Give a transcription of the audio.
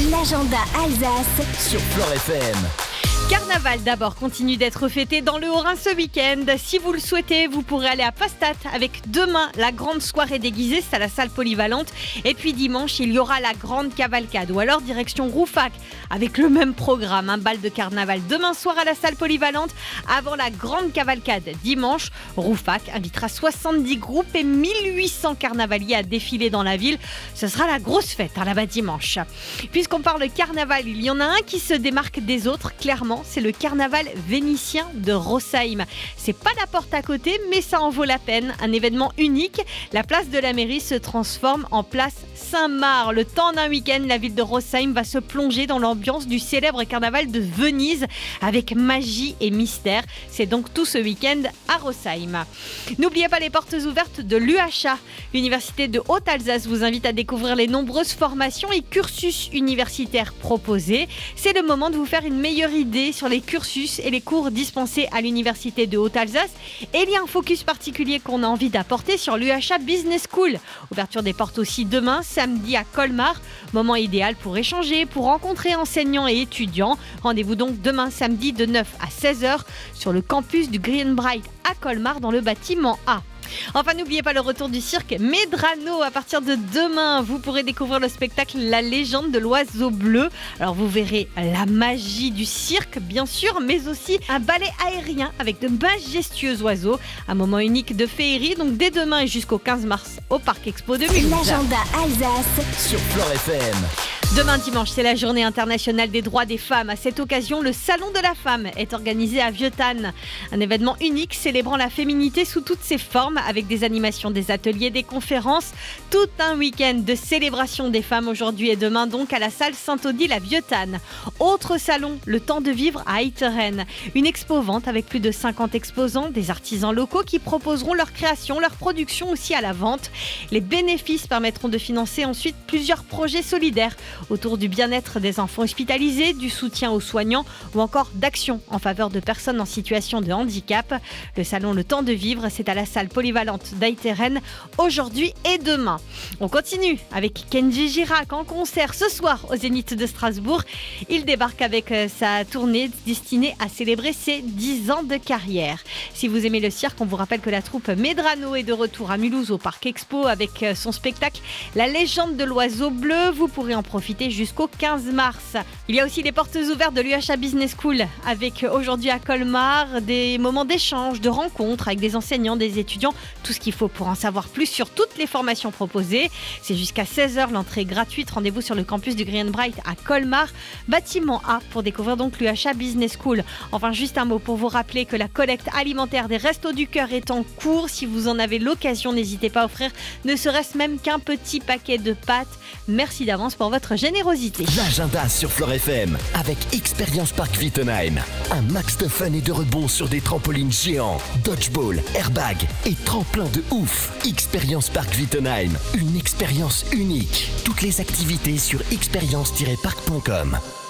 L'agenda Alsace sur Flore FM. Carnaval d'abord continue d'être fêté dans le Haut-Rhin ce week-end. Si vous le souhaitez, vous pourrez aller à Pastat avec demain la grande soirée déguisée, c'est à la salle polyvalente. Et puis dimanche, il y aura la grande cavalcade ou alors direction Rouffach avec le même programme, un bal de carnaval demain soir à la salle polyvalente avant la grande cavalcade dimanche. Rouffach invitera 70 groupes et 1800 carnavaliers à défiler dans la ville. Ce sera la grosse fête là-bas dimanche. Puisqu'on parle carnaval, il y en a un qui se démarque des autres, clairement. C'est le carnaval vénitien de Rossheim. C'est pas la porte à côté, mais ça en vaut la peine. Un événement unique. La place de la mairie se transforme en place Saint-Marc. Le temps d'un week-end, la ville de Rossheim va se plonger dans l'ambiance du célèbre carnaval de Venise avec magie et mystère. C'est donc tout ce week-end à Rossheim. N'oubliez pas les portes ouvertes de l'UHA. L'Université de Haute-Alsace vous invite à découvrir les nombreuses formations et cursus universitaires proposés. C'est le moment de vous faire une meilleure idée sur les cursus et les cours dispensés à l'Université de Haute-Alsace. Et il y a un focus particulier qu'on a envie d'apporter sur l'UHA Business School. Ouverture des portes aussi demain, samedi à Colmar. Moment idéal pour échanger, pour rencontrer enseignants et étudiants. Rendez-vous donc demain samedi de 9 à 16h sur le campus du Greenbright à Colmar dans le bâtiment A. Enfin, n'oubliez pas le retour du cirque Medrano. À partir de demain, vous pourrez découvrir le spectacle La légende de l'oiseau bleu. Alors, vous verrez la magie du cirque, bien sûr, mais aussi un ballet aérien avec de majestueux oiseaux. Un moment unique de féerie, donc dès demain et jusqu'au 15 mars au Parc Expo de Mulhouse. L'agenda Alsace sur Flore FM. Demain dimanche, c'est la journée internationale des droits des femmes. À cette occasion, le Salon de la femme est organisé à Vieuxtanne. Un événement unique célébrant la féminité sous toutes ses formes avec des animations, des ateliers, des conférences. Tout un week-end de célébration des femmes aujourd'hui et demain donc à la salle Saint-Odile à Vieuxtanne. Autre salon, le temps de vivre à Eiteren. Une expo-vente avec plus de 50 exposants, des artisans locaux qui proposeront leurs créations, leurs productions aussi à la vente. Les bénéfices permettront de financer ensuite plusieurs projets solidaires autour du bien-être des enfants hospitalisés, du soutien aux soignants ou encore d'actions en faveur de personnes en situation de handicap. Le salon Le Temps de Vivre, c'est à la salle polyvalente d'Eiteren aujourd'hui et demain. On continue avec Kenji Girac en concert ce soir au Zénith de Strasbourg. Il débarque avec sa tournée destinée à célébrer ses 10 ans de carrière. Si vous aimez le cirque, on vous rappelle que la troupe Medrano est de retour à Mulhouse au Parc Expo avec son spectacle La légende de l'oiseau bleu. Vous pourrez en profiter jusqu'au 15 mars. Il y a aussi les portes ouvertes de l'UHA Business School avec aujourd'hui à Colmar des moments d'échange, de rencontres avec des enseignants, des étudiants, tout ce qu'il faut pour en savoir plus sur toutes les formations proposées. C'est jusqu'à 16h, l'entrée est gratuite. Rendez-vous sur le campus du Greenbright à Colmar, bâtiment A, pour découvrir donc l'UHA Business School. Enfin, juste un mot pour vous rappeler que la collecte alimentaire des Restos du Cœur est en cours. Si vous en avez l'occasion, n'hésitez pas à offrir ne serait-ce même qu'un petit paquet de pâtes. Merci d'avance pour votre générosité. L'agenda sur Flore FM avec Expérience Park Wittenheim. Un max de fun et de rebond sur des trampolines géants, dodgeball, airbag et tremplin de ouf. Expérience Park Wittenheim, une expérience unique. Toutes les activités sur expérience-park.com.